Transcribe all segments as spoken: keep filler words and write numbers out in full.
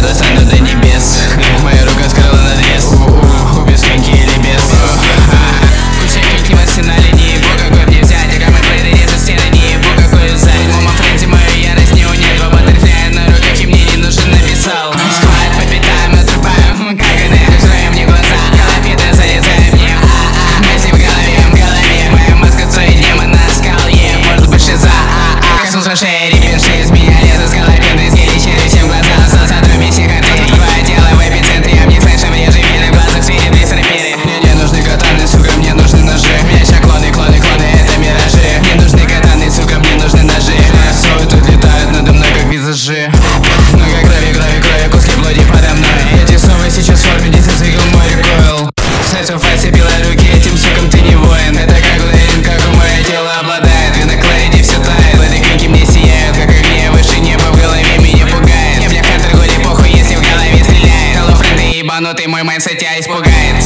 достану до небес. Моя рука скрыла надрез. Без коньки или без. Куча киньки в арсенале, не ебу, какой мне взять. А камы плейды режут стены, не ебу, какой взять. Мома френзи, мою ярость не унять. Два баттерфляя на руках, и мне не нужен написал. Сквад по пятам, отрубаем, как они жраем мне глаза. Голопида залезает мне. Мысли в голове, в голове. Моя маска стоит демон на скале. Может быть шиза. Коснулся шеи, репенши из меня лезут с голопиды. Съели через всем глаза, остался дроби всех артерий. Твое тело в эпицентре, я мне слышим, реже видно в глазах светит весь рэперы. Мне не нужны катаны, сука, мне нужны ножи. Меня ща клоны, клоны, клоны, это миражи. Мне нужны катаны, сука, мне нужны ножи. Рисуют, тут летают надо мной, как визажи. Много крови, крови, крови, куски плоти подо мной. Эти снова сейчас в форме, десять цикл мой рекойл. Сету файси, белые руки, этим сукам ты не воин. Это как уверен, как у мое тело обладает. Вы на кларите все тает, эти клинки мне сияют, как огни выше неба в голове меня пугает. Мне, бля, хантер, годи похуй, если в голове стреляет. Алло, френды ебанутый, мой майндсет тебя испугает.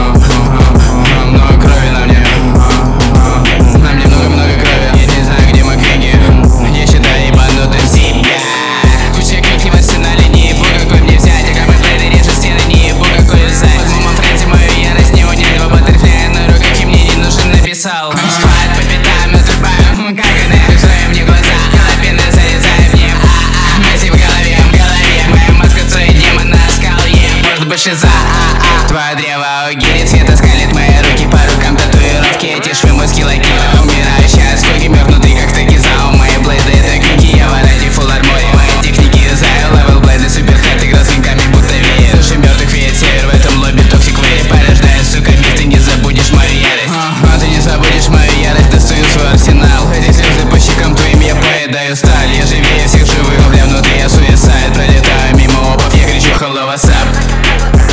Много крови на мне. На мне много-много крови. Я не знаю, где мои книги. Я считаю ебанутым себя. Куча клинки в арсенале, не ебу, какой мне взять. А камы плейды режут стены, не ебу, какой взять. Под мома френзи, мою ярость не унять. Два баттерфляя на руках, и мне не нужен написал. Сквад по пятам, отрубаем, как они жраем мне глаза. Голопина залезает мне. Мысли в голове, в голове. Моя маска стоит демон на скале. Может быть шиза. Твое древо угири цвета скалит мои руки по рукам, татуировки, эти швы, мозги, лаки. Умирающие от скуки, мертвнутый как тагизао. Мои блейды это клинки, я в арете фулл арморе. Мои техники заю, левел блейды, суперхэт, игра с клинками, будто веер. Души мертвых веет север, в этом лобби токсик вейр. Порождает, сука, миф, ты не забудешь мою ярость. А ты не забудешь мою ярость, достаю свой арсенал. Эти слезы по щекам твоим я поедаю сталь. Я живее всех живых, бля, внутри я суисайд. Пролетаю мимо опов, я кричу hello, what's up.